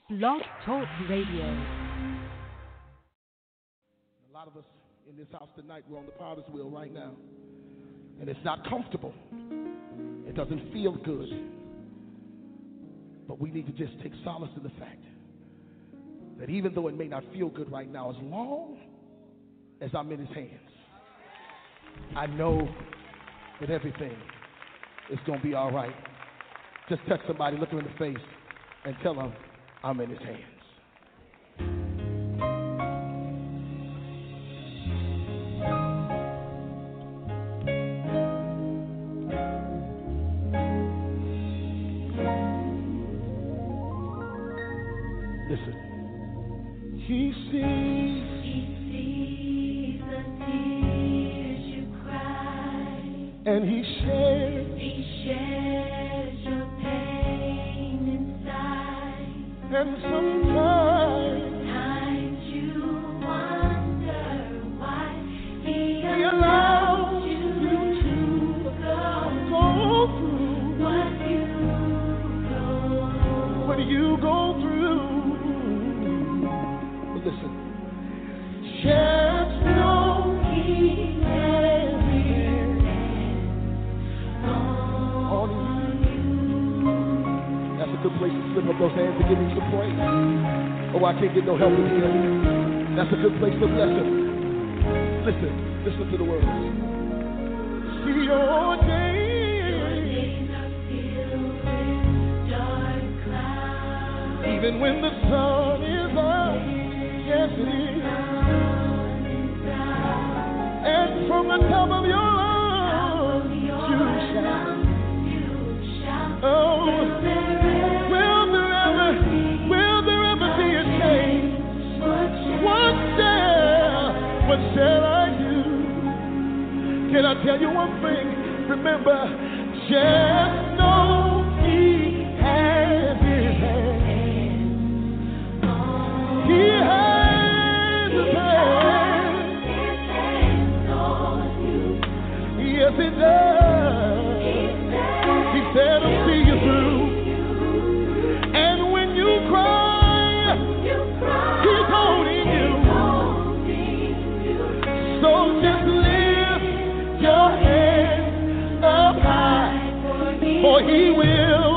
Blog Talk Radio. A lot of us in this house tonight, we're on the potter's wheel right now. And it's not comfortable. It doesn't feel good. But we need to just take solace in the fact that even though it may not feel good right now, as long as I'm in his hands, I know that everything is going to be all right. Just touch somebody, look them in the face, and tell them I'm in his hands. Listen. He sees the tears you cry, and he shares your pain inside. And sometimes you wonder why he allows you to go through what you go through. Listen, just know he has his hands on you. That's a good place to slip up those hands and give me some praise. Oh, I can't get no help in here. That's a good place to bless him. Listen to the words. See your days are filled with dark clouds. Even when the sun is up. Yes, it is. And from the top of your lungs, you shout. Oh, will there ever be a change? What shall I do? Can I tell you one thing? Remember, just know he has his hand. He has his hand on you. Yes, he does. He said he'll see you through. And when you cry, he's holding you. So just lift your head up high, for he will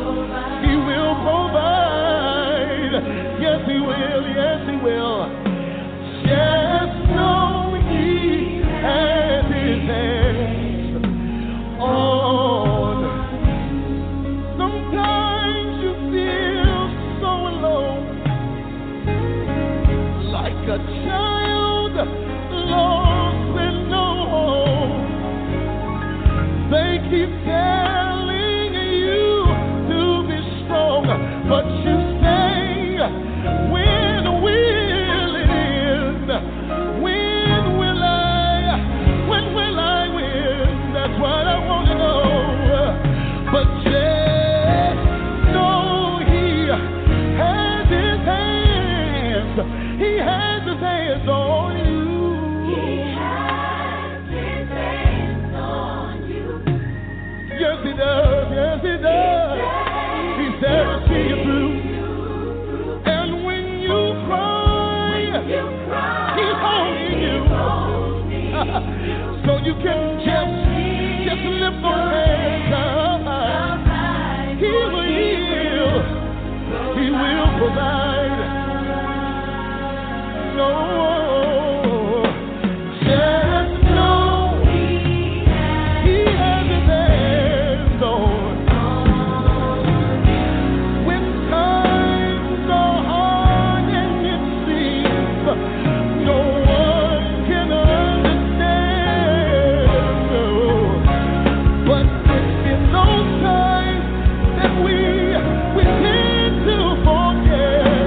provide. Yes, he will. Yes, he will. Just know he has his hands on. Sometimes you feel so alone, like a child lost and no home. They keep telling you to be strong, but you say, when will it end? When will I win? That's what I want to know. But just know he has his hands. He has his hands on you. He has his hands on you. Yes, he does. Yes, he does. He said to see you through. And when you cry, he's holding you. So you can just lift those hands up high. He will heal. He will provide. No, just know he has his hands on. When times are hard and it seems no one can understand, but it's in those times that we tend to forget.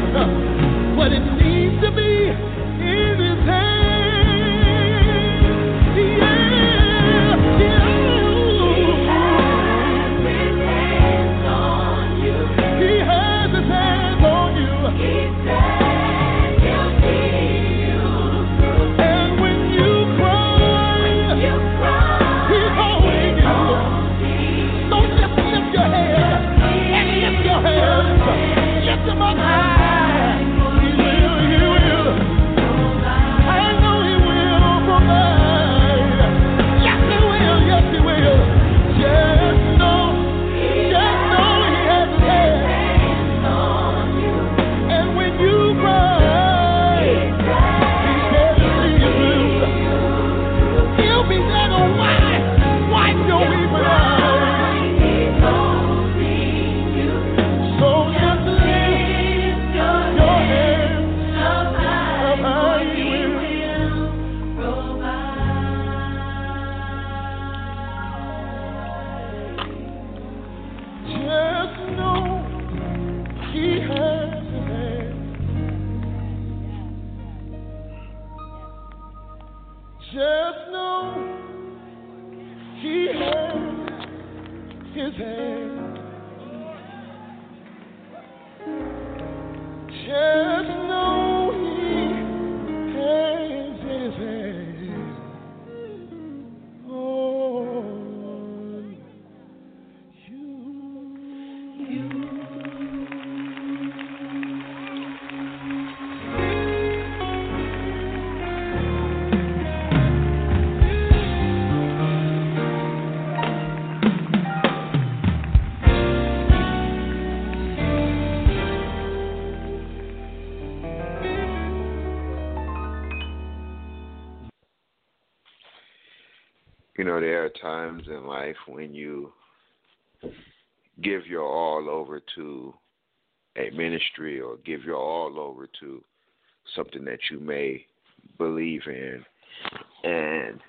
You know, there are times in life when you give your all over to a ministry or give your all over to something that you may believe in, and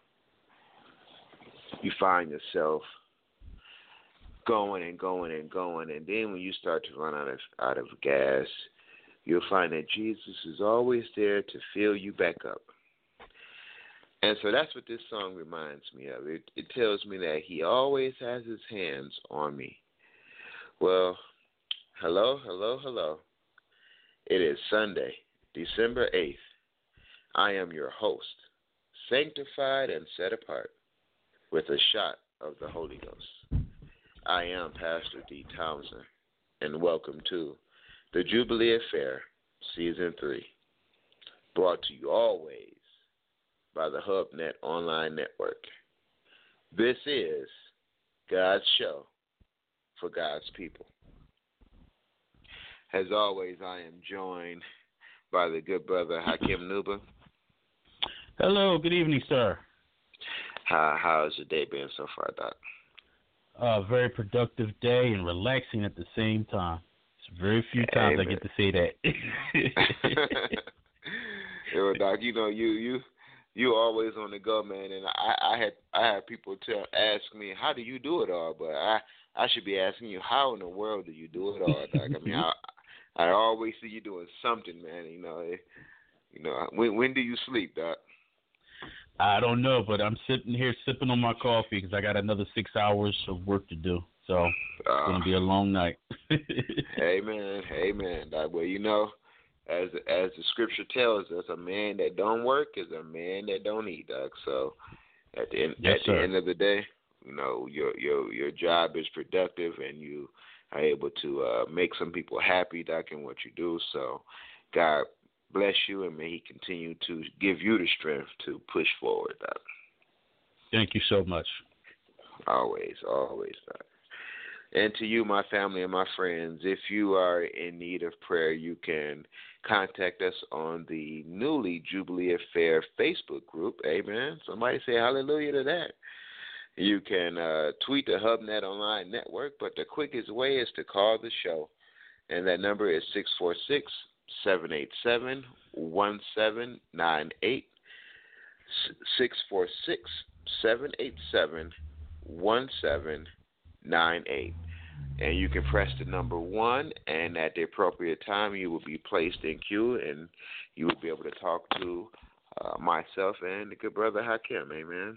you find yourself going and going and going, and then when you start to run out of gas, you'll find that Jesus is always there to fill you back up. And so that's what this song reminds me of. It tells me that he always has his hands on me. Well, hello, hello, hello. It is Sunday, December 8th. I am your host, sanctified and set apart with a shot of the Holy Ghost. I am Pastor D. Townsend, and welcome to the Jubilee Affair, Season 3, brought to you always by the HubNet Online Network. This is God's show for God's people. As always, I am joined by the good brother Hakim Nuba. Hello, good evening, sir. How's your day been so far, Doc? Very productive day and relaxing at the same time. It's very few times I get to say that. Yo, Doc, you know you always on the go, man. And I had people ask me, how do you do it all? But I should be asking you, how in the world do you do it all, Doc? I mean, I always see you doing something, man. You know, when do you sleep, Doc? I don't know, but I'm sitting here sipping on my coffee because I got another 6 hours of work to do. So it's going to be a long night. Amen, Doc. Well, you know, as the scripture tells us, a man that don't work is a man that don't eat, Doc. So at the end of the day, you know, your job is productive and you are able to make some people happy, Doc, in what you do. So God bless you, and may he continue to give you the strength to push forward, Doc. Thank you so much. Always, Doc. And to you, my family and my friends, if you are in need of prayer, you can contact us on the newly Jubilee Affair Facebook group. Amen. Somebody say hallelujah to that. You can tweet the HubNet Online Network, but the quickest way is to call the show, and that number is 646-787-1798, 646-787-1798. And you can press the number 1, and at the appropriate time, you will be placed in queue, and you will be able to talk to myself and the good brother Hakim. Amen.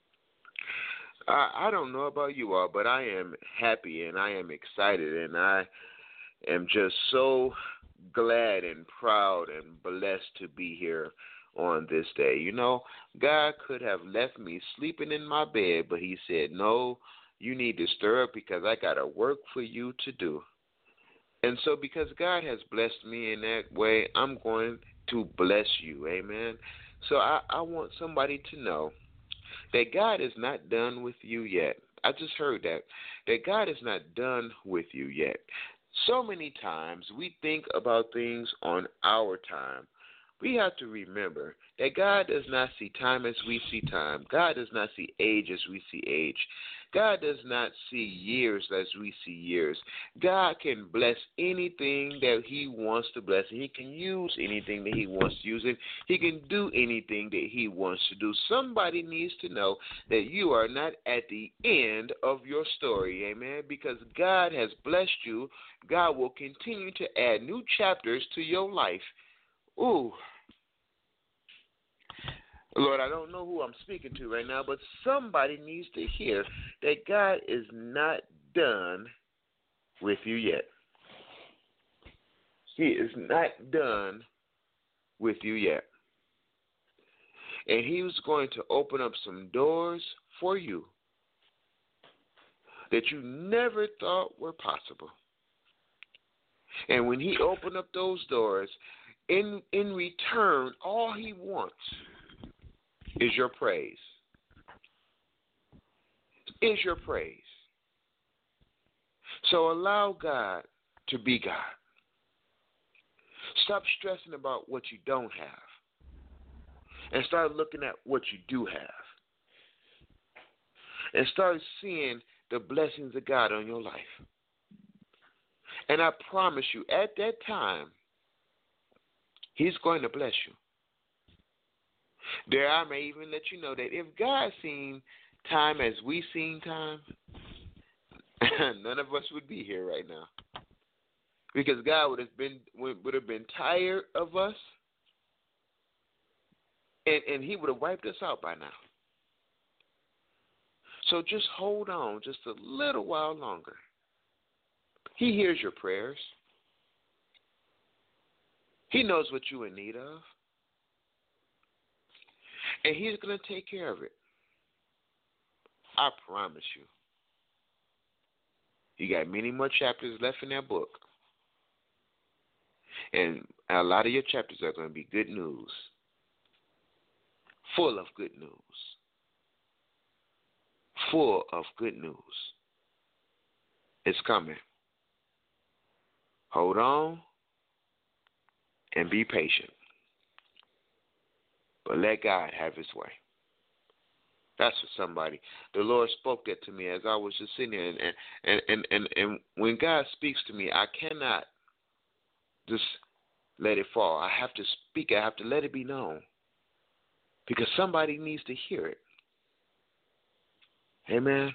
I don't know about you all, but I am happy and I am excited, and I am just so glad and proud and blessed to be here on this day. You know, God could have left me sleeping in my bed, but he said, no, you need to stir up because I got a work for you to do. And so because God has blessed me in that way, I'm going to bless you. Amen. So I want somebody to know that God is not done with you yet. I just heard that God is not done with you yet. So many times we think about things on our time. We have to remember that God does not see time as we see time. God does not see age as we see age. God does not see years as we see years. God can bless anything that he wants to bless, and he can use anything that he wants to use, and he can do anything that he wants to do. Somebody needs to know that you are not at the end of your story, amen, because God has blessed you. God will continue to add new chapters to your life. Ooh. Lord, I don't know who I'm speaking to right now, but somebody needs to hear that God is not done with you yet. He is not done with you yet. And he was going to open up some doors for you that you never thought were possible. And when he opened up those doors, in return, all he wants is your praise. Is your praise. So allow God to be God. Stop stressing about what you don't have and start looking at what you do have. and start seeing the blessings of God on your life. And I promise you, at that time, He's going to bless you. There, I may even let you know that if God seen time as we seen time, none of us would be here right now, because God would have been tired of us, and He would have wiped us out by now. So just hold on just a little while longer. He hears your prayers. He knows what you're in need of. And He's going to take care of it. I promise you. You got many more chapters left in that book. And a lot of your chapters are going to be good news. Full of good news. Full of good news. It's coming. Hold on and be patient. But let God have His way. That's for somebody. The Lord spoke that to me as I was just sitting there. And when God speaks to me, I cannot just let it fall. I have to speak. I have to let it be known. Because somebody needs to hear it. Amen.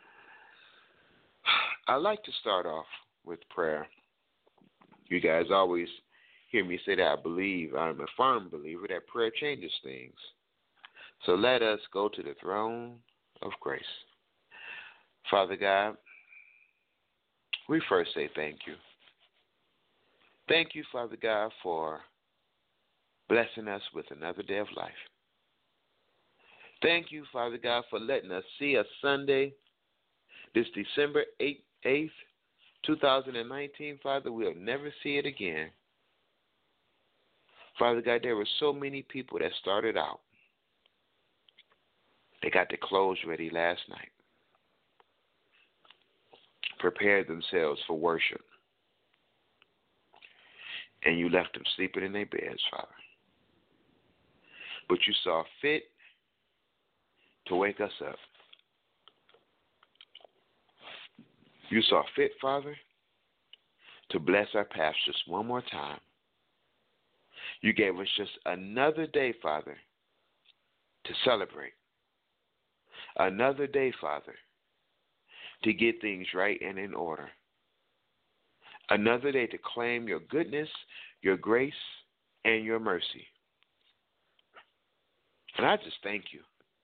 I like to start off with prayer. You guys always hear me say that I believe, I'm a firm believer that prayer changes things. So let us go to the throne of grace. Father God, we first say thank you. Thank you, Father God, for blessing us with another day of life. Thank you, Father God, for letting us see a Sunday, this December 8th, 2019, Father. We'll never see it again. Father God, there were so many people that started out. They got their clothes ready last night. Prepared themselves for worship. And you left them sleeping in their beds, Father. But you saw fit to wake us up. You saw fit, Father, to bless our paths just one more time. You gave us just another day, Father, to celebrate. Another day, Father, to get things right and in order. Another day to claim your goodness, your grace, and your mercy. And I just thank you.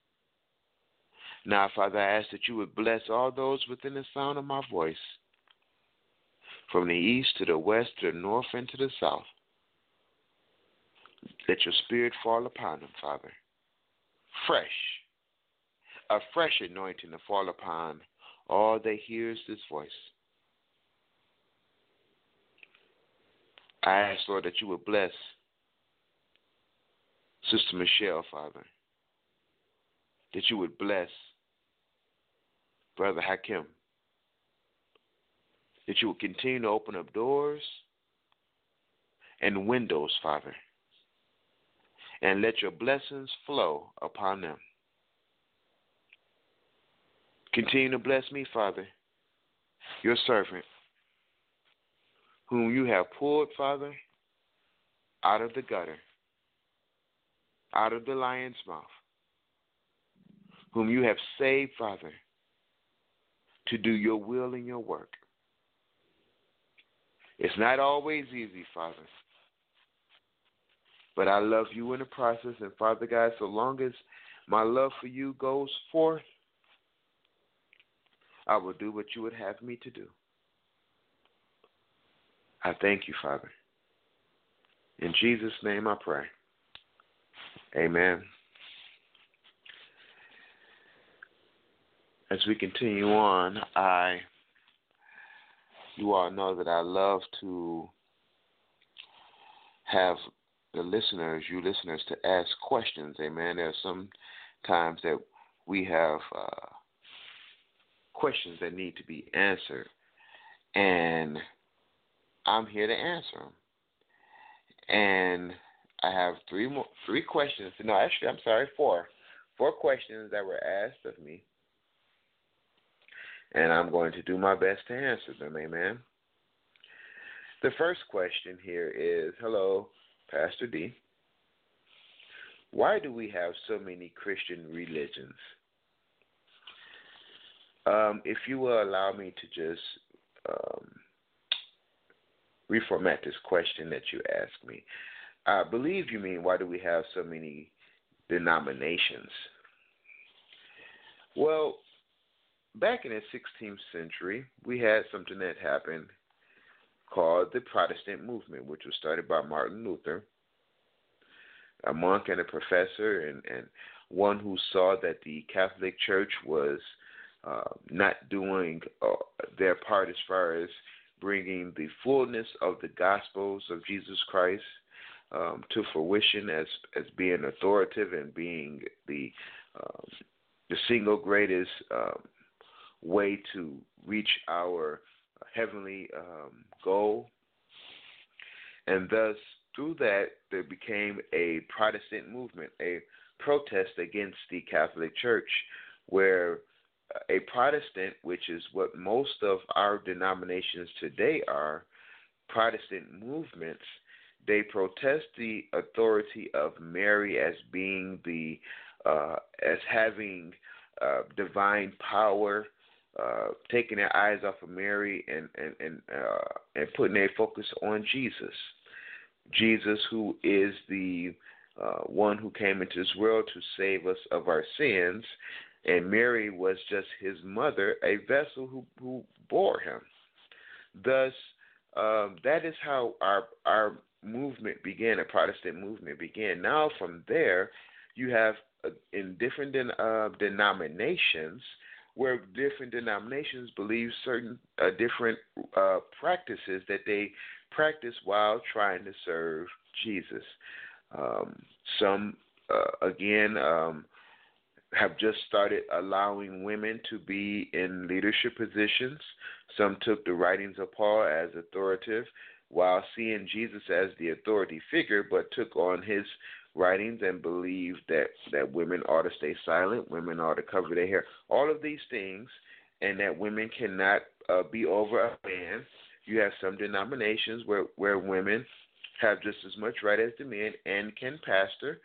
Now, Father, I ask that you would bless all those within the sound of my voice, from the east to the west to the north and to the south. Let your spirit fall upon them, Father. Fresh. A fresh anointing to fall upon all that hears this voice. I ask, Lord, that you would bless Sister Michelle, Father. That you would bless Brother Hakim. That you would continue to open up doors and windows, Father. And let your blessings flow upon them. Continue to bless me, Father, your servant, whom you have pulled, Father, out of the gutter, out of the lion's mouth, whom you have saved, Father, to do your will and your work. It's not always easy, Father, but I love you in the process, and Father God, so long as my love for you goes forth, I will do what you would have me to do. I thank you, Father. In Jesus' name I pray. Amen. As we continue on, you all know that I love to have you listeners, to ask questions. Amen. There are some times that we have questions that need to be answered, and I'm here to answer them. And I have four questions that were asked of me, and I'm going to do my best to answer them. Amen. The first question here is, hello, Pastor D. Why do we have so many Christian religions? If you will allow me to just reformat this question that you asked me. I believe you mean, why do we have so many denominations? Well, back in the 16th century, we had something that happened called the Protestant movement, which was started by Martin Luther, a monk and a professor, and one who saw that the Catholic Church was not doing their part as far as bringing the fullness of the Gospels of Jesus Christ to fruition as being authoritative and being the single greatest way to reach our heavenly goal. And thus, through that, there became a Protestant movement, a protest against the Catholic Church, where a Protestant, which is what most of our denominations today are, Protestant movements, they protest the authority of Mary as being as having divine power, taking their eyes off of Mary and putting their focus on Jesus. Jesus, who is the one who came into this world to save us of our sins, and Mary was just his mother, a vessel who bore him. Thus, that is how our movement began, a Protestant movement began. Now from there, you have in different denominations, where different denominations believe certain different practices that they practice while trying to serve Jesus. Some, again, have just started allowing women to be in leadership positions. Some took the writings of Paul as authoritative while seeing Jesus as the authority figure, but took on his writings and believed that women ought to stay silent, women ought to cover their hair, all of these things, and that women cannot be over a man. You have some denominations where women have just as much right as the men and can pastor.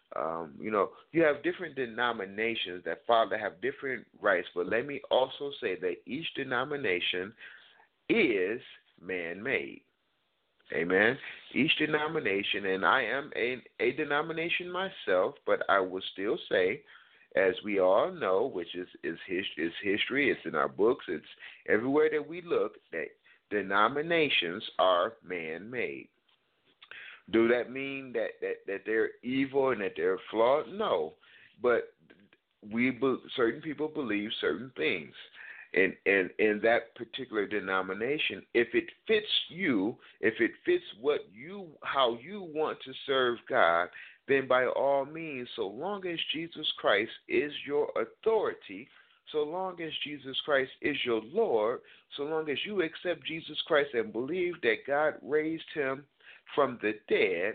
You have different denominations that have different rights, but let me also say that each denomination is man-made. Amen. Each denomination, and I am a denomination myself, but I will still say, as we all know, which is history, it's in our books, it's everywhere that we look, that denominations are man-made. Do that mean that they're evil and that they're flawed? No, but certain people believe certain things. And in that particular denomination, if it fits you, if it fits how you want to serve God, then by all means, so long as Jesus Christ is your authority, so long as Jesus Christ is your Lord, so long as you accept Jesus Christ and believe that God raised him from the dead,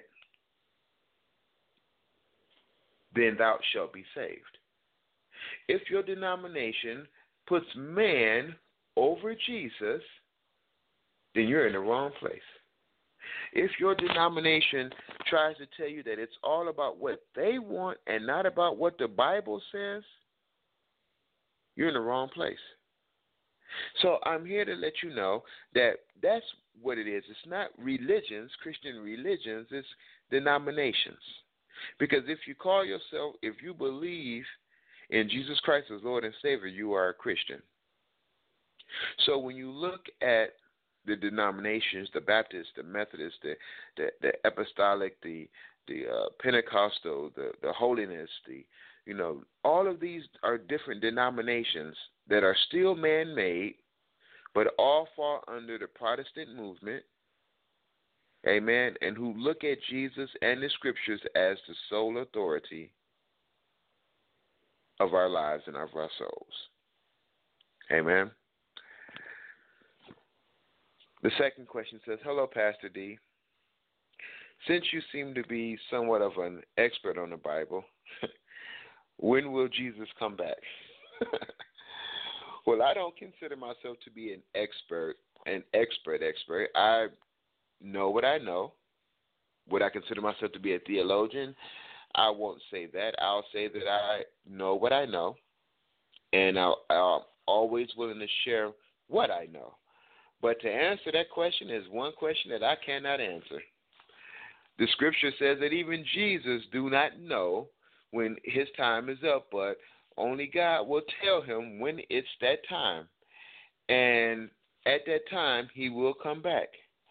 then thou shalt be saved. If your denomination puts man over Jesus, then you're in the wrong place. If your denomination tries to tell you that it's all about what they want and not about what the Bible says, you're in the wrong place. So I'm here to let you know that that's what it is. It's not religions, Christian religions, it's denominations. Because if you believe in Jesus Christ as Lord and Savior, you are a Christian. So when you look at the denominations, the Baptist, the Methodist, the Apostolic, the Pentecostal, the Holiness, all of these are different denominations that are still man-made, but all fall under the Protestant movement, amen, and who look at Jesus and the Scriptures as the sole authority of our lives and of our souls. Amen. The second question says, hello, Pastor D. Since you seem to be somewhat of an expert on the Bible, when will Jesus come back? Well, I don't consider myself to be an expert. I know what I know. Would I consider myself to be a theologian? I won't say that. I'll say that I know what I know, and I'm always willing to share what I know. But to answer that question is one question that I cannot answer. The scripture says that even Jesus do not know when his time is up, but only God will tell him when it's that time. And at that time, he will come back.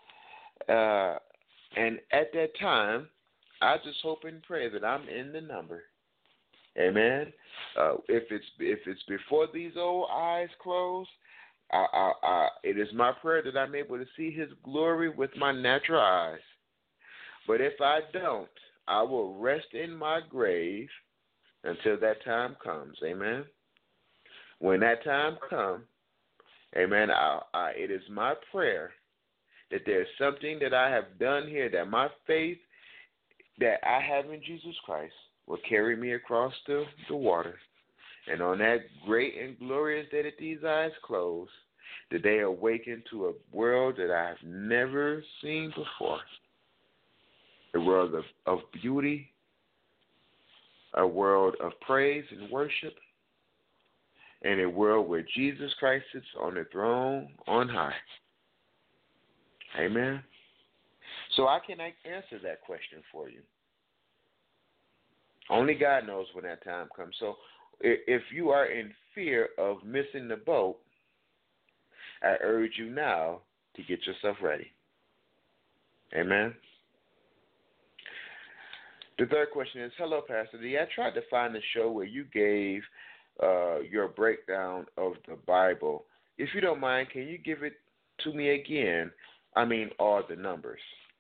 And at that time, I just hope and pray that I'm in the number. Amen. If it's before these old eyes close, it is my prayer that I'm able to see his glory with my natural eyes. But if I don't, I will rest in my grave until that time comes. Amen. When that time comes, amen, it is my prayer that there's something that I have done here, that my faith that I have in Jesus Christ will carry me across the water. And on that great and glorious day that these eyes close, that they awaken to a world that I have never seen before. A world of beauty, a world of praise and worship, and a world where Jesus Christ sits on the throne on high. Amen. So I cannot answer that question for you. Only God knows when that time comes. So if you are in fear of missing the boat, I urge you now to get yourself ready. Amen. The third question is, hello, Pastor D. I tried to find the show where you gave your breakdown of the Bible. If you don't mind, can you give it to me again? I mean, all the numbers.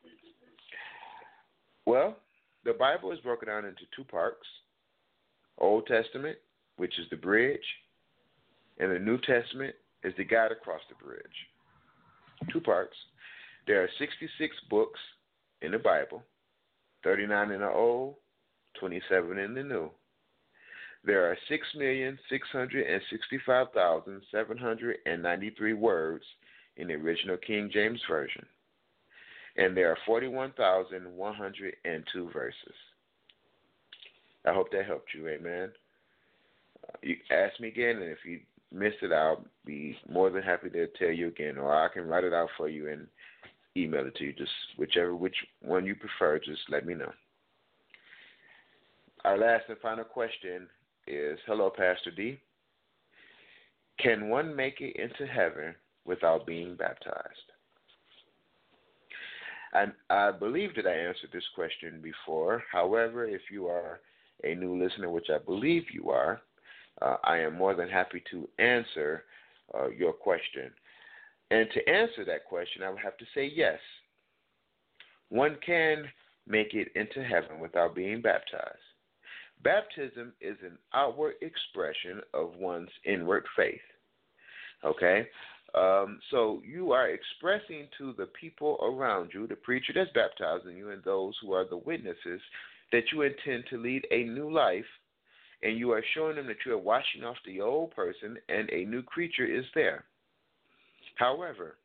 Well, the Bible is broken down into two parts. Old Testament, which is the bridge, and the New Testament is the guide across the bridge. Two parts. There are 66 books in the Bible, 39 in the Old, 27 in the New. There are 6,665,793 words in the original King James Version. And there are 41,102 verses. I hope that helped you, amen. You ask me again, and if you missed it, I'll be more than happy to tell you again, or I can write it out for you and email it to you. Just which one you prefer, just let me know. Our last and final question is, hello, Pastor D. Can one make it into heaven without being baptized? I believe that I answered this question before. However, if you are a new listener, which I believe you are, I am more than happy to answer your question. And to answer that question, I would have to say yes. One can make it into heaven without being baptized. Baptism is an outward expression of one's inward faith. Okay? So you are expressing to the people around you, the preacher that's baptizing you, and those who are the witnesses, that you intend to lead a new life, and you are showing them that you are washing off the old person and a new creature is there. However,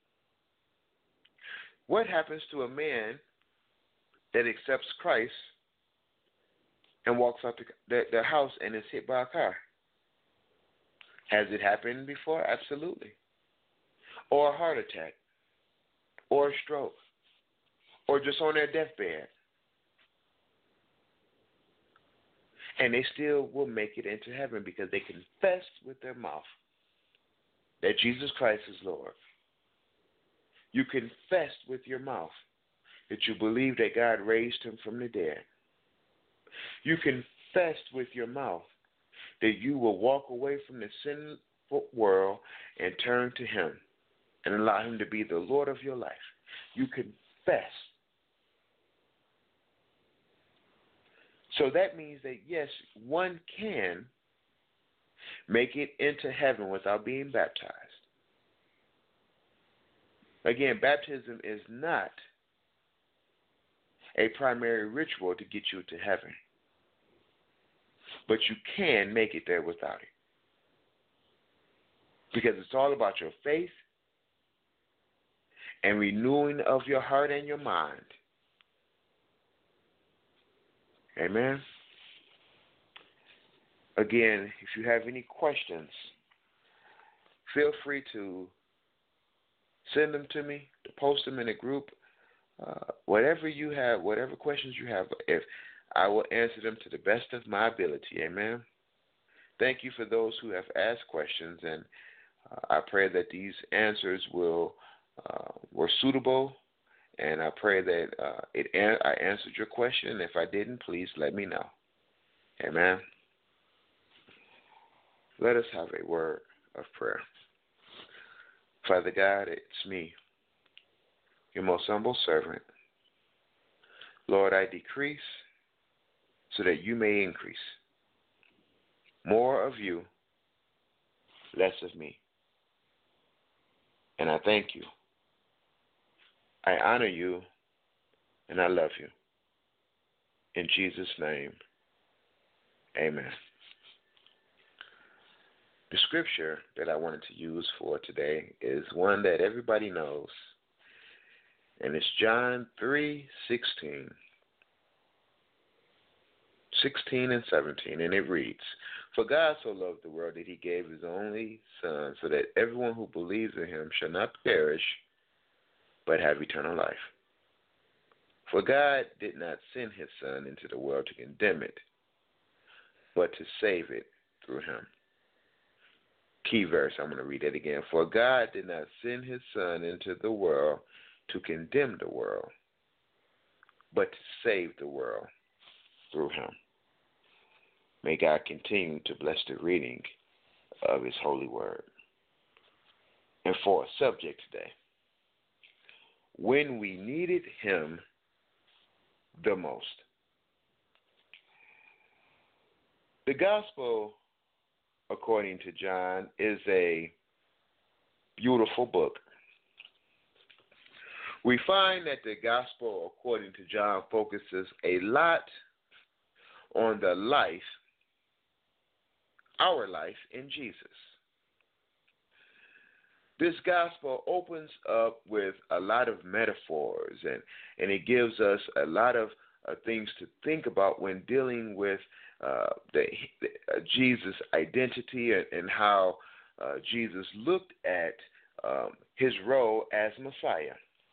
what happens to a man that accepts Christ and walks out the house and is hit by a car? Has it happened before? Absolutely. Or a heart attack, or a stroke, or just on their deathbed. And they still will make it into heaven because they confess with their mouth that Jesus Christ is Lord. You confess with your mouth that you believe that God raised him from the dead. You confess with your mouth that you will walk away from the sinful world and turn to him and allow him to be the Lord of your life. You confess. So that means that, yes, one can make it into heaven without being baptized. Again, baptism is not a primary ritual to get you to heaven. But you can make it there without it. because it's all about your faith and renewing of your heart and your mind. Amen. Again, if you have any questions, feel free to send them to me, to post them in a group. Whatever you have, whatever questions you have, if I will answer them to the best of my ability. Amen. Thank you for those who have asked questions, and I pray that these answers were suitable, and I pray that I answered your question. If I didn't, please let me know. Amen. Let us have a word of prayer. Father God, it's me, your most humble servant. Lord, I decrease so that you may increase. More of you, less of me. And I thank you. I honor you, and I love you. In Jesus' name, amen. The scripture that I wanted to use for today is one that everybody knows, and it's John 3:16. 16 and 17, and it reads, "For God so loved the world that he gave his only Son, so that everyone who believes in him shall not perish, but have eternal life. For God did not send his Son into the world to condemn it, but to save it through him." Key verse, I'm going to read it again. "For God did not send his Son into the world to condemn the world, but to save the world through him." May God continue to bless the reading of his holy word. And for a subject today, when we needed him the most. The gospel, according to John, is a beautiful book. We find that the gospel, according to John, focuses a lot on the life, our life in Jesus. This gospel opens up with a lot of metaphors, and it gives us a lot of things to think about when dealing with Jesus' identity and how Jesus looked at his role as Messiah.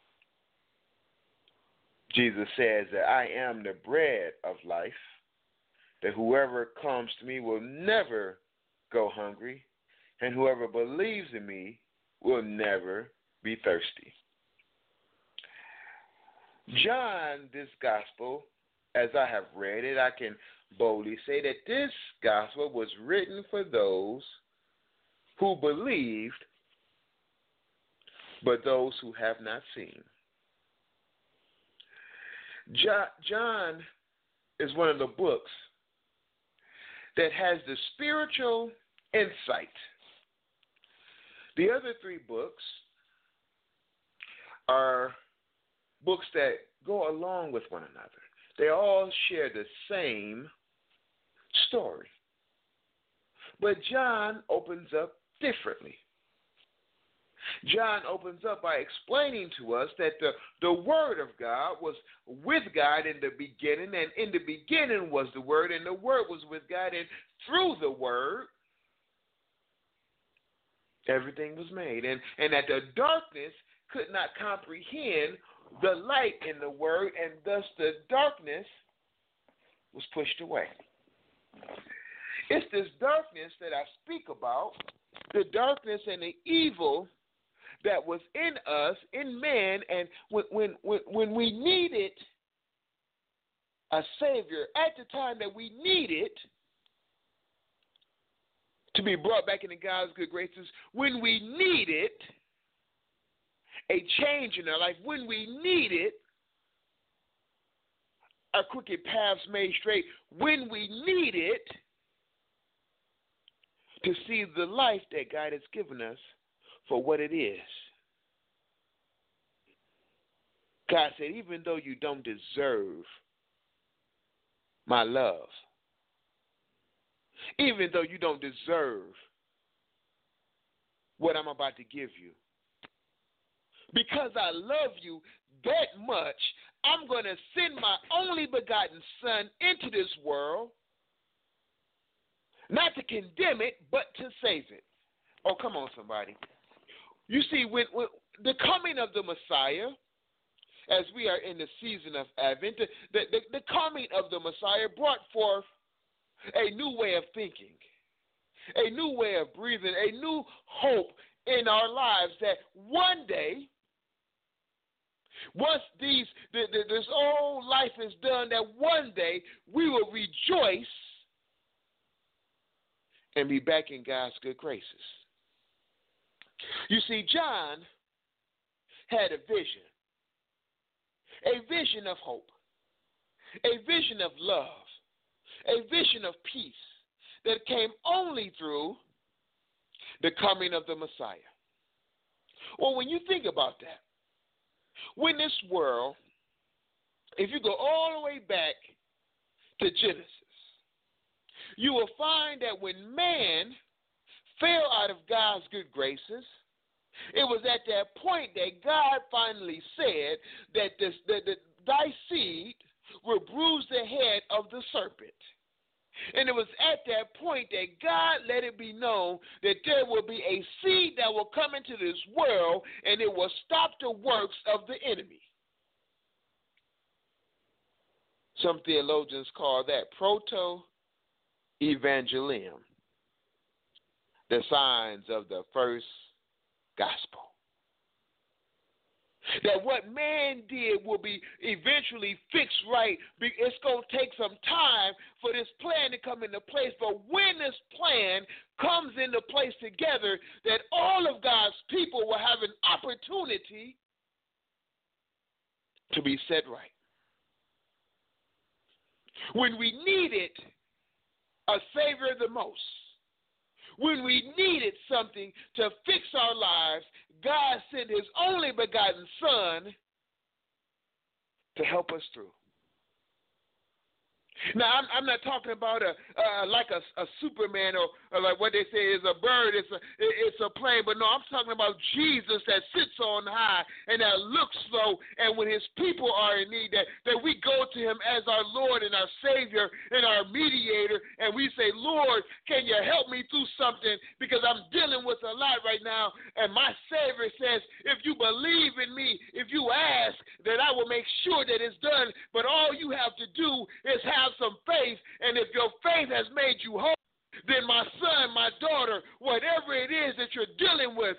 Jesus says that I am the bread of life, that whoever comes to me will never go hungry, and whoever believes in me will never be thirsty. John, this gospel, as I have read it, I can boldly say that this gospel was written for those who believed, but those who have not seen. John is one of the books that has the spiritual insight. The other three books are books that go along with one another. They all share the same story. But John opens up differently. John opens up by explaining to us that the Word of God was with God in the beginning, and in the beginning was the Word, and the Word was with God, and through the Word, everything was made. And that the darkness could not comprehend the light in the Word, and thus the darkness was pushed away. It's this darkness that I speak about, the darkness and the evil that was in us, in man, and when we needed a Savior, at the time that we needed to be brought back into God's good graces, when we needed a change in our life, when we needed our crooked paths made straight, when we needed to see the life that God has given us for what it is. God said, even though you don't deserve my love, even though you don't deserve what I'm about to give you. Because I love you that much, I'm going to send my only begotten Son into this world, not to condemn it, but to save it. Oh, come on, somebody. You see, when the coming of the Messiah, as we are in the season of Advent, the coming of the Messiah brought forth a new way of thinking, a new way of breathing, a new hope in our lives that one day, once this old life is done, that one day we will rejoice and be back in God's good graces. You see, John had a vision of hope, a vision of love, a vision of peace that came only through the coming of the Messiah. Well, when you think about that, when this world, if you go all the way back to Genesis, you will find that when man fell out of God's good graces, it was at that point that God finally said that thy seed will bruise the head of the serpent. And it was at that point that God let it be known that there will be a seed that will come into this world and it will stop the works of the enemy. Some theologians call that proto-evangelium, the signs of the first gospel. That what man did will be eventually fixed right. It's going to take some time for this plan to come into place. But when this plan comes into place together, that all of God's people will have an opportunity to be set right. When we needed a Savior the most, when we needed something to fix our lives, God sent his only begotten Son to help us through. Now, I'm not talking about like a Superman or like what they say is a bird, it's a plane, but no, I'm talking about Jesus that sits on high and that looks low, and when his people are in need, that we go to him as our Lord and our Savior and our mediator, and we say, Lord, can you help me through something because I'm dealing with a lot right now, and my Savior says, if you believe in me, if you ask, that I will make sure that it's done, but all you have to do is have some faith, and if your faith has made you whole, then my son, my daughter, whatever it is that you're dealing with,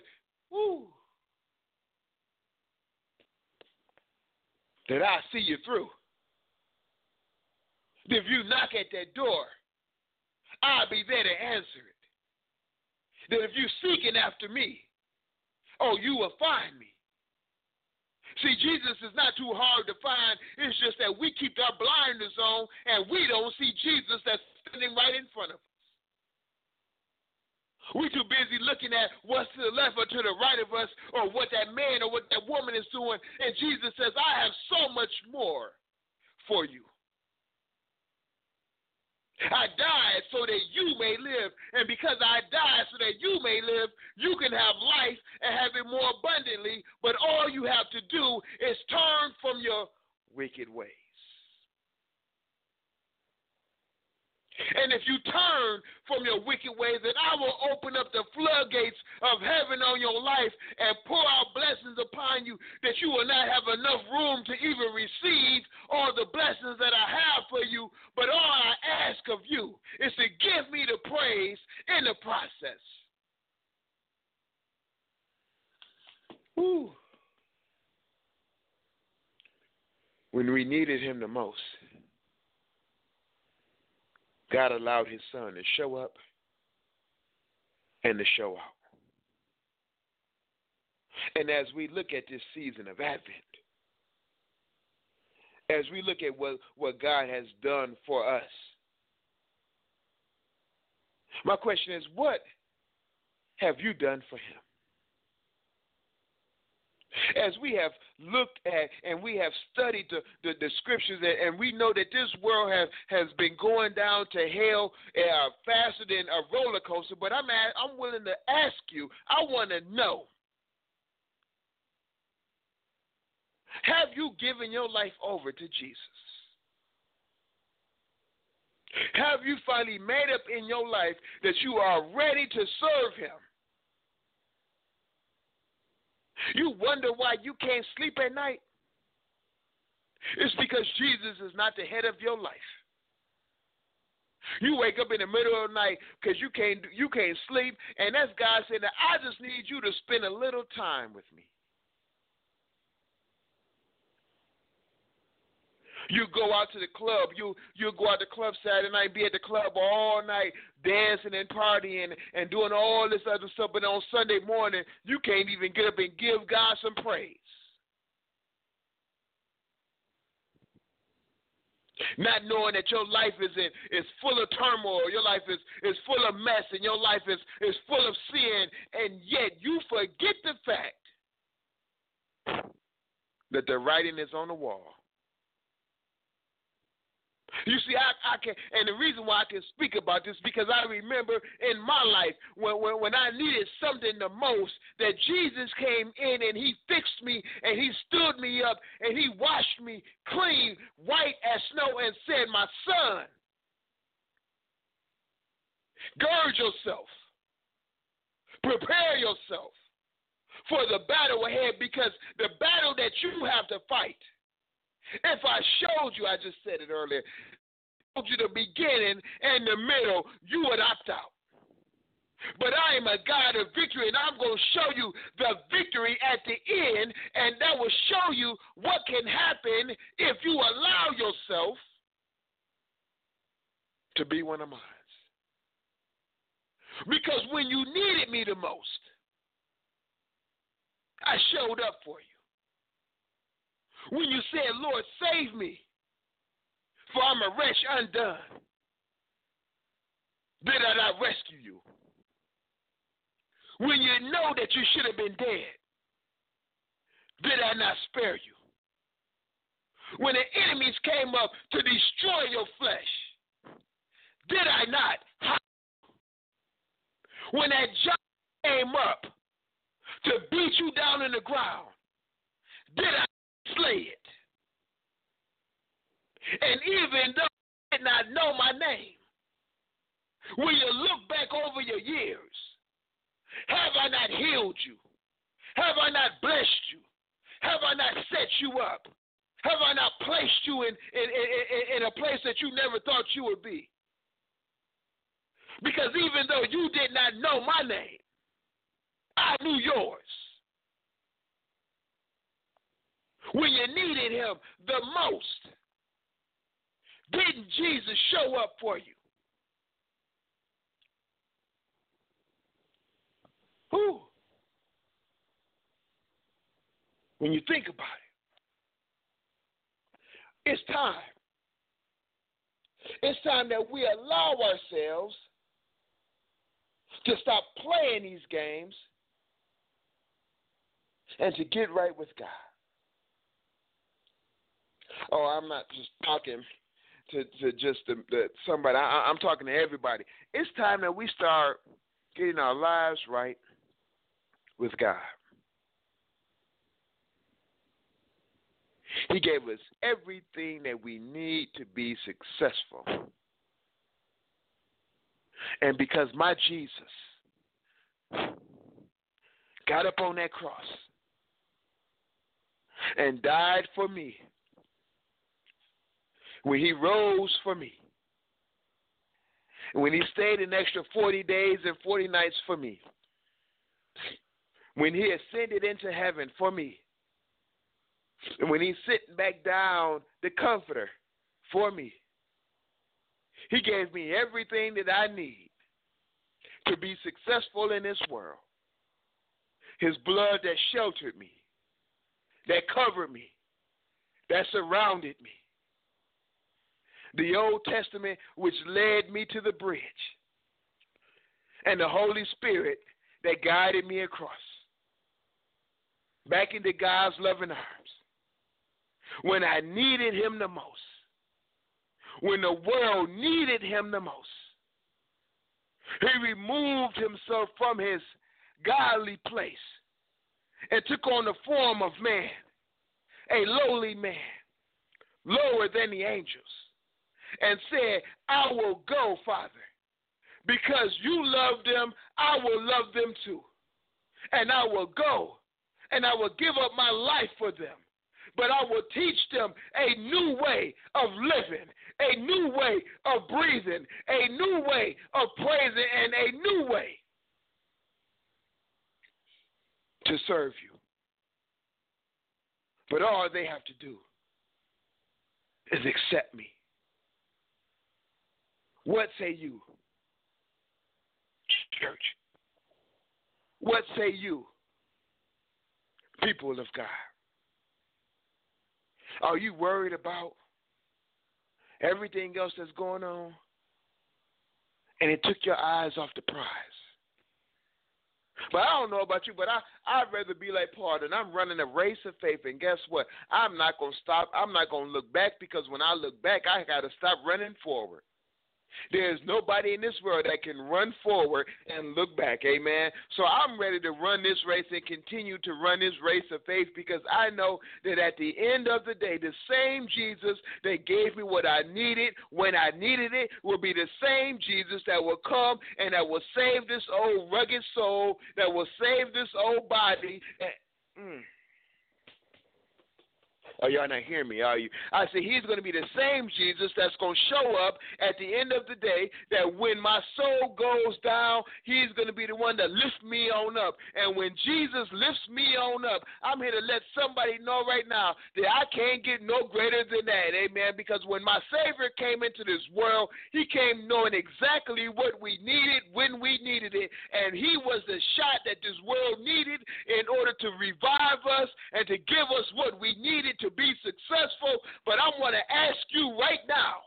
that I see you through. If you knock at that door, I'll be there to answer it. That if you're seeking after me, you will find me. See, Jesus is not too hard to find. It's just that we keep our blinders on and we don't see Jesus that's standing right in front of us. We're too busy looking at what's to the left or to the right of us or what that man or what that woman is doing. And Jesus says, I have so much more for you. I died so that you may live, and because I died so that you may live, you can have life and have it more abundantly, but all you have to do is turn from your wicked ways. And if you turn from your wicked ways, then I will open up the floodgates of heaven on your life and pour out blessings upon you that you will not have enough room to even receive all the blessings that I have for you. But all I ask of you is to give me the praise in the process. Woo. When we needed him the most, God allowed his son to show up and to show out. And as we look at this season of Advent, as we look at what God has done for us, my question is, what have you done for him? As we have looked at and we have studied the scriptures, and we know that this world has been going down to hell faster than a roller coaster, but I'm willing to ask you, I want to know, have you given your life over to Jesus? Have you finally made up in your life that you are ready to serve him? You wonder why you can't sleep at night? It's because Jesus is not the head of your life. You wake up in the middle of the night because you can't sleep, and that's God saying that I just need you to spend a little time with me. You go out to the club. You go out to the club Saturday night, be at the club all night, dancing and partying and doing all this other stuff. But on Sunday morning, you can't even get up and give God some praise. Not knowing that your life is full of turmoil, your life is full of mess, and your life is full of sin, and yet you forget the fact that the writing is on the wall. You see, I can, and the reason why I can speak about this because I remember in my life when I needed something the most, that Jesus came in and he fixed me and he stood me up and he washed me clean, white as snow, and said, "My son, gird yourself, prepare yourself for the battle ahead, because the battle that you have to fight, if I showed you," I just said it earlier, showed you the beginning and the middle, you would opt out. But I am a God of victory, and I'm going to show you the victory at the end, and that will show you what can happen if you allow yourself to be one of mine. Because when you needed me the most, I showed up for you. When you said, "Lord, save me, for I'm a wretch undone," did I not rescue you? When you know that you should have been dead, did I not spare you? When the enemies came up to destroy your flesh, did I not hide you? When that giant came up to beat you down in the ground, did I slay it? And even though you did not know my name, when you look back over your years, have I not healed you? Have I not blessed you? Have I not set you up? Have I not placed you in a place that you never thought you would be? Because even though you did not know my name, I knew yours. When you needed him the most, didn't Jesus show up for you? Who? When you think about it, it's time. It's time that we allow ourselves to stop playing these games and to get right with God. Oh, I'm not just talking to just somebody. I'm talking to everybody. It's time that we start getting our lives right with God. He gave us everything that we need to be successful. And because my Jesus got up on that cross and died for me, when he rose for me, and when he stayed an extra 40 days and 40 nights for me, when he ascended into heaven for me, and when he's sitting back down, the Comforter for me, he gave me everything that I need to be successful in this world. His blood that sheltered me, that covered me, that surrounded me. The Old Testament which led me to the bridge. And the Holy Spirit that guided me across. back into God's loving arms when I needed him the most, when the world needed him the most. He removed himself from his godly place and took on the form of man, a lowly man, lower than the angels, and said, I will go, Father, because you love them, I will love them too. And I will go, and I will give up my life for them. But I will teach them a new way of living, a new way of breathing, a new way of praising, and a new way to serve you. But all they have to do is accept me. What say you, church? What say you, people of God? Are you worried about everything else that's going on? And it took your eyes off the prize. But I don't know about you, but I'd rather be like Paul, and I'm running a race of faith. And guess what? I'm not going to stop. I'm not going to look back, because when I look back, I got to stop running forward. There's nobody in this world that can run forward and look back, amen? So I'm ready to run this race and continue to run this race of faith, because I know that at the end of the day, the same Jesus that gave me what I needed when I needed it will be the same Jesus that will come and that will save this old rugged soul, that will save this old body. Oh, y'all not hearing me, are you? I said he's going to be the same Jesus that's going to show up at the end of the day, that when my soul goes down, he's going to be the one that lifts me on up. And when Jesus lifts me on up, I'm here to let somebody know right now that I can't get no greater than that, amen? Because when my Savior came into this world, he came knowing exactly what we needed when we needed it. And he was the shot that this world needed in order to revive us and to give us what we needed to be successful. But I want to ask you right now,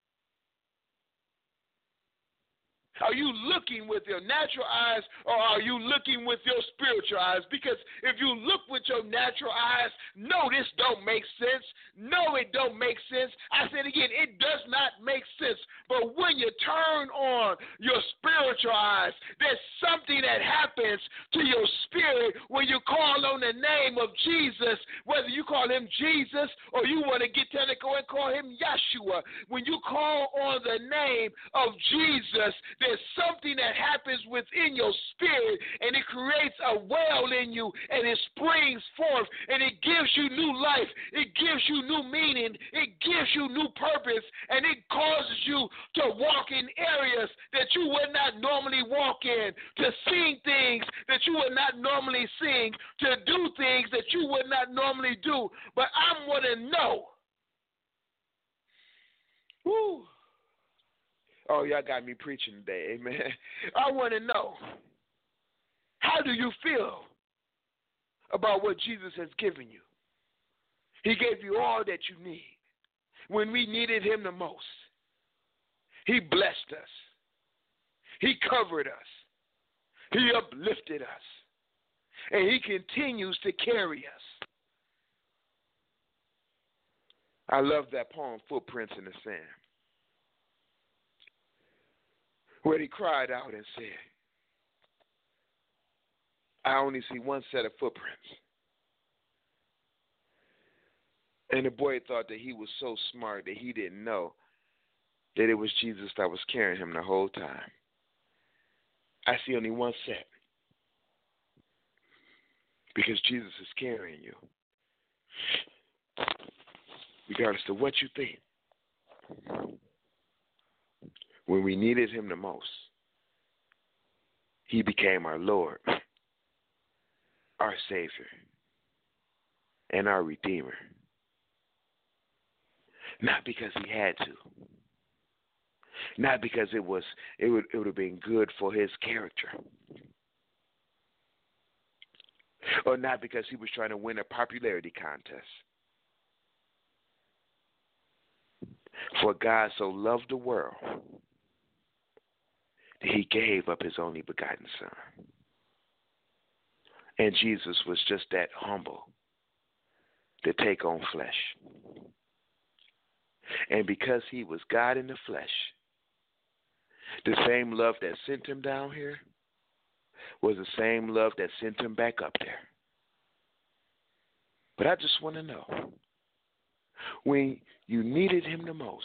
are you looking with your natural eyes, or are you looking with your spiritual eyes? Because if you look with your natural eyes, no, this don't make sense. No, it don't make sense. I said again, it does not make sense. But when you turn on your spiritual eyes, there's something that happens to your spirit when you call on the name of Jesus, whether you call him Jesus or you want to get technical and call him Yeshua. When you call on the name of Jesus, there's something that happens within your spirit, and it creates a well in you, and it springs forth, and it gives you new life. It gives you new meaning. It gives you new purpose, and it causes you to walk in areas that you would not normally walk in, to sing things that you would not normally sing, to do things that you would not normally do. But I want to know. Woo. Oh, y'all got me preaching today, amen. I want to know, how do you feel about what Jesus has given you? He gave you all that you need. When we needed him the most, he blessed us. He covered us. He uplifted us. And he continues to carry us. I love that poem, Footprints in the Sand, where he cried out and said, I only see one set of footprints. And the boy thought that he was so smart that he didn't know that it was Jesus that was carrying him the whole time. I see only one set, because Jesus is carrying you. Regardless of what you think. When we needed him the most, he became our Lord, our Savior, and our Redeemer. Not because he had to. Not because it would have been good for his character. Or not because he was trying to win a popularity contest. For God so loved the world that he gave up his only begotten Son. And Jesus was just that humble to take on flesh. And because he was God in the flesh, the same love that sent him down here was the same love that sent him back up there. But I just want to know, when you needed him the most,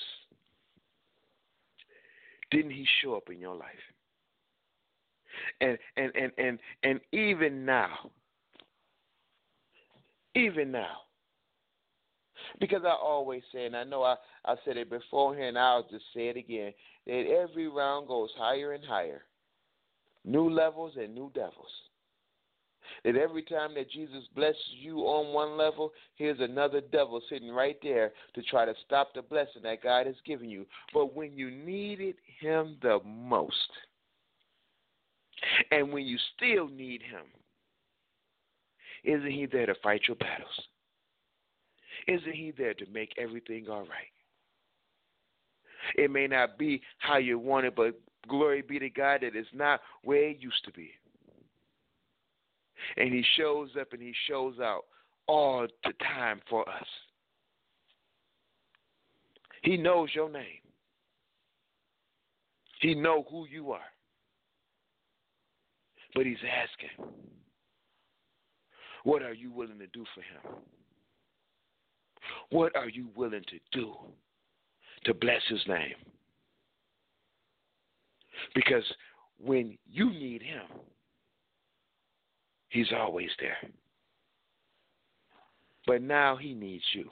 didn't he show up in your life? And even now, because I always say, and I know I said it beforehand, I'll just say it again, that every round goes higher and higher, new levels and new devils. That every time that Jesus blesses you on one level, here's another devil sitting right there to try to stop the blessing that God has given you. But when you needed him the most, and when you still need him, isn't he there to fight your battles? Isn't he there to make everything all right? It may not be how you want it, but glory be to God that it's not where it used to be. And he shows up and he shows out all the time for us. He knows your name. He knows who you are. But he's asking, what are you willing to do for him? What are you willing to do to bless his name? Because when you need him, he's always there. But now he needs you.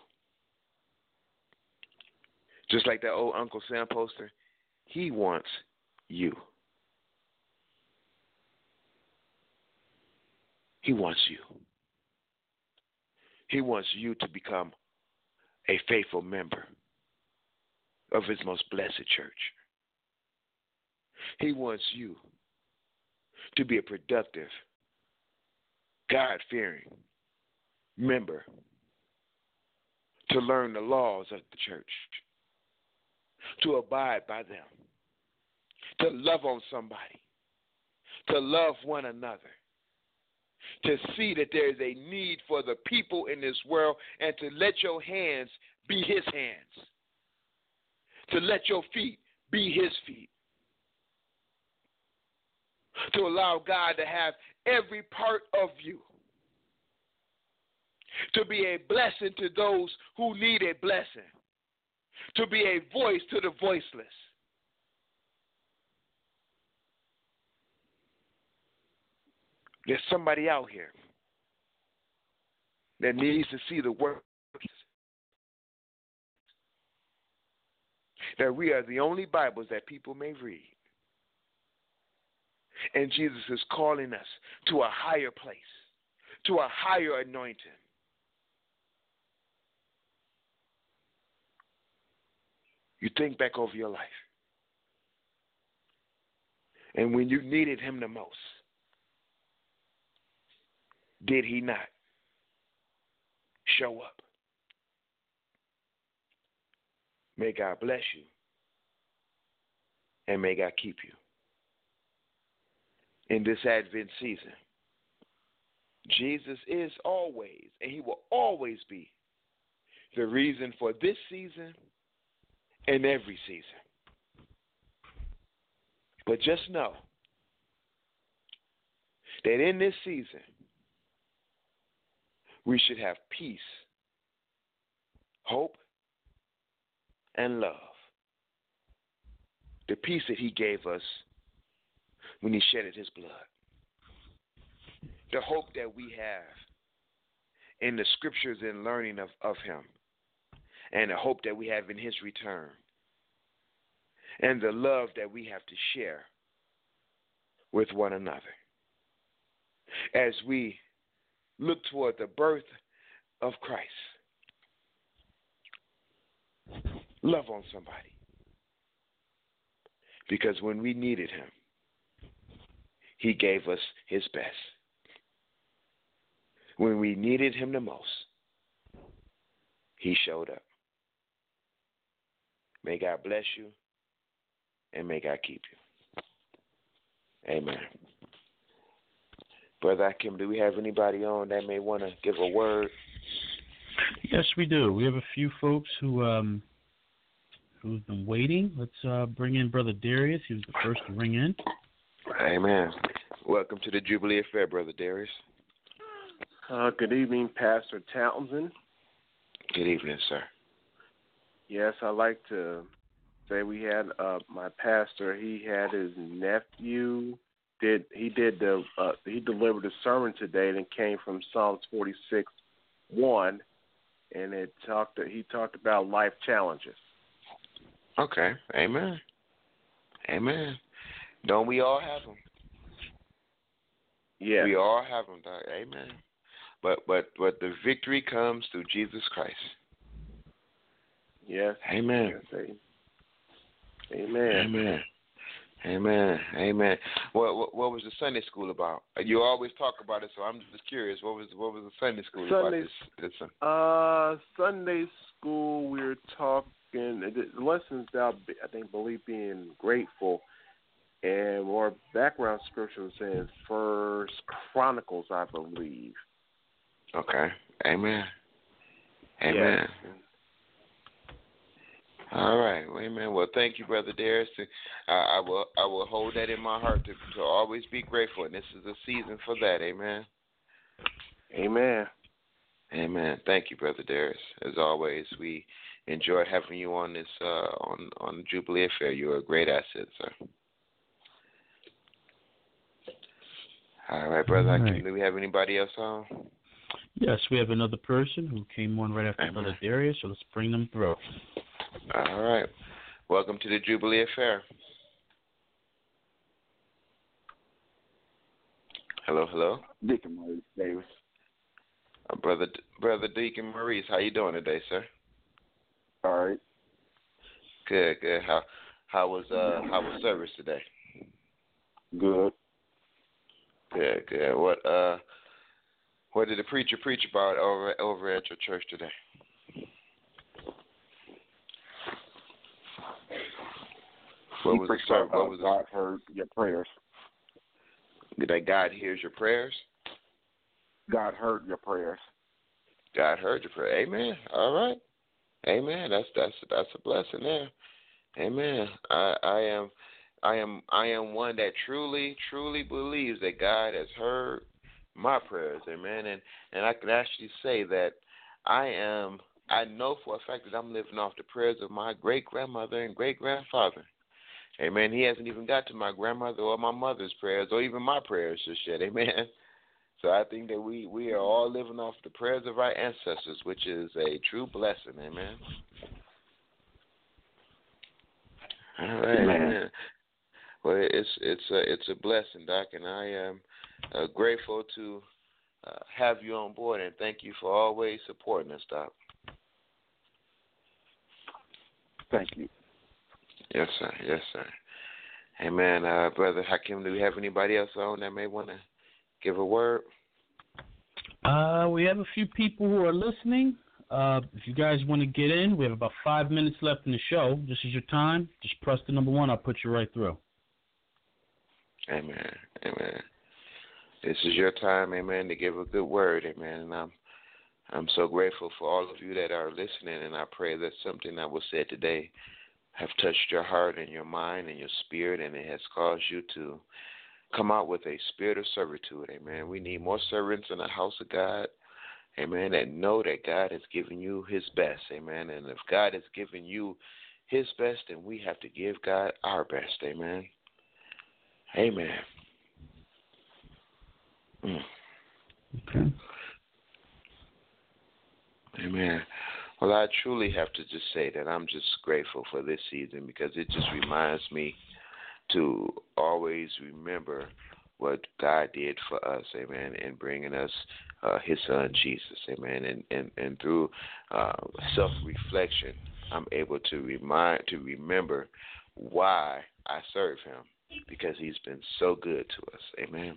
Just like that old Uncle Sam poster, he wants you. He wants you. He wants you to become a faithful member of his most blessed church. He wants you to be a productive, God-fearing member, to learn the laws of the church, to abide by them, to love on somebody, to love one another, to see that there is a need for the people in this world, and to let your hands be his hands, to let your feet be his feet, to allow God to have every part of you, to be a blessing to those who need a blessing, to be a voice to the voiceless. There's somebody out here that needs to see the work that we are the only Bibles that people may read. And Jesus is calling us to a higher place, to a higher anointing. You think back over your life. And when you needed him the most, did he not show up? May God bless you, and may God keep you. In this Advent season, Jesus is always, and he will always be, the reason for this season and every season. But just know that in this season, we should have peace, hope, and love. The peace that he gave us when he shedded his blood. The hope that we have in the scriptures and learning of him. And the hope that we have in his return. And the love that we have to share with one another. As we look toward the birth of Christ. Love on somebody. Because when we needed him, he gave us his best. When we needed him the most, he showed up. May God bless you, and may God keep you. Amen. Brother Hakeem, do we have anybody on that may want to give a word? Yes, we do. We have a few folks who've been waiting. Let's bring in Brother Darius. He was the first to ring in. Amen. Welcome to the Jubilee Affair, Brother Darius. Good evening, Pastor Townsend. Good evening, sir. Yes, I'd like to say we had my pastor. He had his nephew. He delivered a sermon today, and it came from Psalms 46:1, and he talked about life challenges. Okay. Amen. Amen. Don't we all have them? Yeah. We all have them, Doc. Amen. But the victory comes through Jesus Christ. Yes. Amen. Yes. Amen. Amen. Amen. Amen. What was the Sunday school about? You always talk about it, so I'm just curious. What was the Sunday school about this? Sunday school, we were talking. The lessons about, I think, being grateful, and more background scripture was in First Chronicles, I believe. Okay. Amen. Amen. Yes. All right. Amen. Well, thank you, Brother Darius. I will hold that in my heart to always be grateful, and this is a season for that. Amen. Amen. Amen. Thank you, Brother Darius. As always, we enjoy having you on this on the Jubilee Affair. You're a great asset, sir. All right, Brother. Right. Do we have anybody else on? Yes, we have another person who came on right after Amen. Brother Darius, so let's bring them through. All right. Welcome to the Jubilee Affair. Hello, hello. Deacon Maurice Davis. Brother Deacon Maurice, how you doing today, sir? All right. Good. How was service today? Good. Good. What did the preacher preach about over at your church today? God heard your prayers. That God hears your prayers? God heard your prayers. God heard your prayer. Amen. All right. Amen. That's a blessing there. Amen. I am one that truly believes that God has heard my prayers. Amen. And I can actually say that I know for a fact that I'm living off the prayers of my great grandmother and great grandfather. Amen. He hasn't even got to my grandmother or my mother's prayers or even my prayers just yet. Amen. So I think that we are all living off the prayers of our ancestors, which is a true blessing. Amen. All right. Amen. Well, it's a blessing, Doc, and I am grateful to have you on board, and thank you for always supporting us, Doc. Thank you. Yes, sir. Yes, sir. Amen. Brother Hakeem, do we have anybody else on that may want to give a word? We have a few people who are listening. If you guys want to get in, we have about 5 minutes left in the show. This is your time. Just press the number 1. I'll put you right through. Amen. Amen. This is your time, amen, to give a good word, amen. And I'm so grateful for all of you that are listening, and I pray that something that was said today have touched your heart and your mind and your spirit, and it has caused you to come out with a spirit of servitude, amen. We need more servants in the house of God, amen, that know that God has given you his best, amen. And if God has given you his best, then we have to give God our best, amen. Amen. Okay. Amen. Well, I truly have to just say that I'm just grateful for this season because it just reminds me to always remember what God did for us, amen, in bringing us his son, Jesus, amen. And through self-reflection, I'm able to remember why I serve him, because he's been so good to us, amen.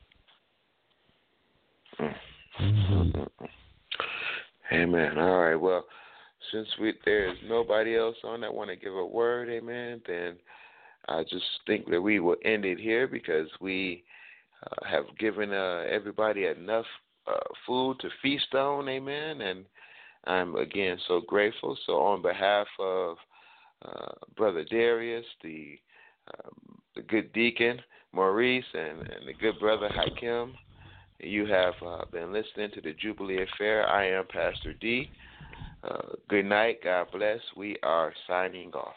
Amen. All right. Well, since there's nobody else on that want to give a word, amen, then I just think that we will end it here because we have given everybody enough food to feast on, amen, and I'm again so grateful. So on behalf of Brother Darius, the good deacon Maurice, and the good brother Hakim, you have been listening to the Jubilee Affair. I am Pastor D. Good night. God bless. We are signing off.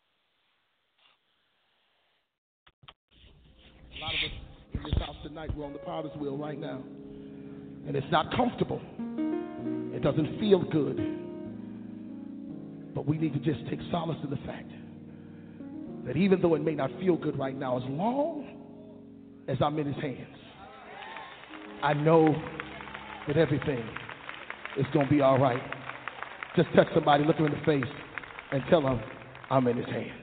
A lot of us in this house tonight, we're on the potter's wheel right now. And it's not comfortable. It doesn't feel good. But we need to just take solace in the fact that even though it may not feel good right now, as long as I'm in his hands, I know that everything is going to be all right. Just touch somebody, look them in the face, and tell them I'm in his hands.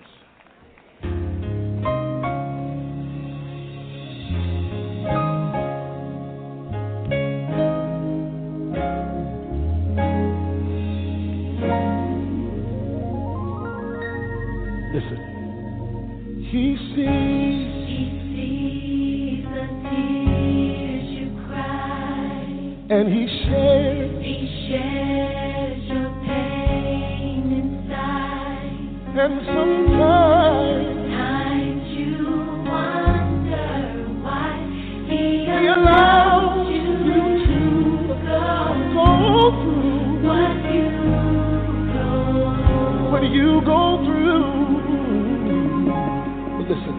Listen. He sees the tears you cry, and he shares your pain inside. And sometimes you wonder why he allows you to go through what you go through. Listen,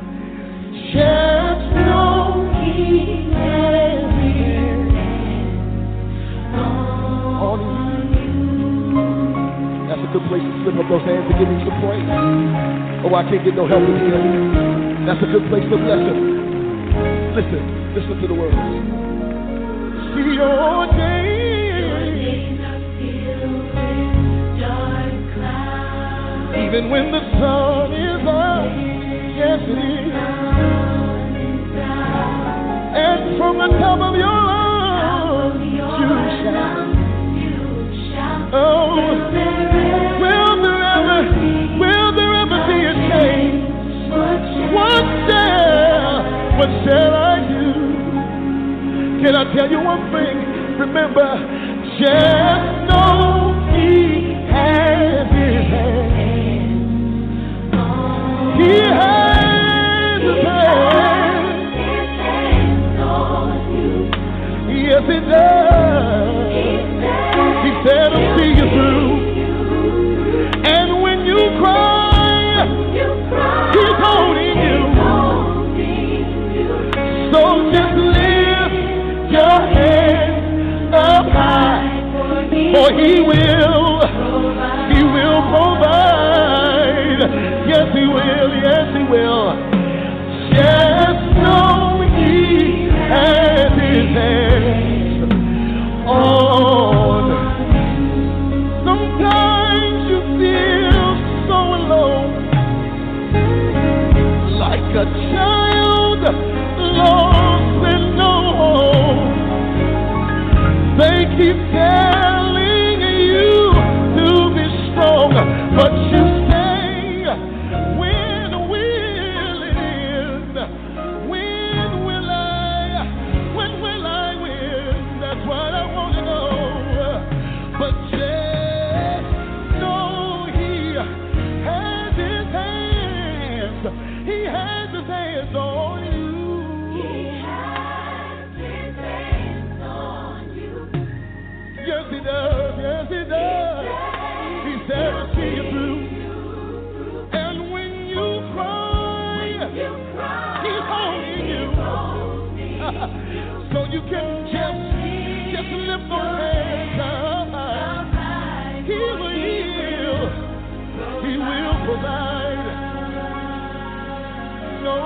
just know he has his hands on you. That's a good place to slip up those hands and give him some praise. Oh, I can't get no help in here. That's a good place to bless him. Listen to the words. See your days are filled with dark clouds. Even when the sun is up. Yes, it is. And from the top of your lungs, you shout. Oh, will there ever be a change? What shall I do? Can I tell you one thing? Remember, just know he has his hand. He has his hand on you. Yes, he does. He said he'll see you through. And when you cry, he's holding you. So just lift your head up high, for he will provide. Yes, he will. Yes, he will. Just know he has his hands on. Sometimes you feel so alone, like a child lost and no home. They keep telling you to be strong, but you say, when will it end? When will I win? That's what I want to know. But just know he has his hands. He has his hands on you. He has his hands on you. Yes, he does. Yes, he does. He said he'll see you through. And when you cry, he's holding you. So you can just lift those hands.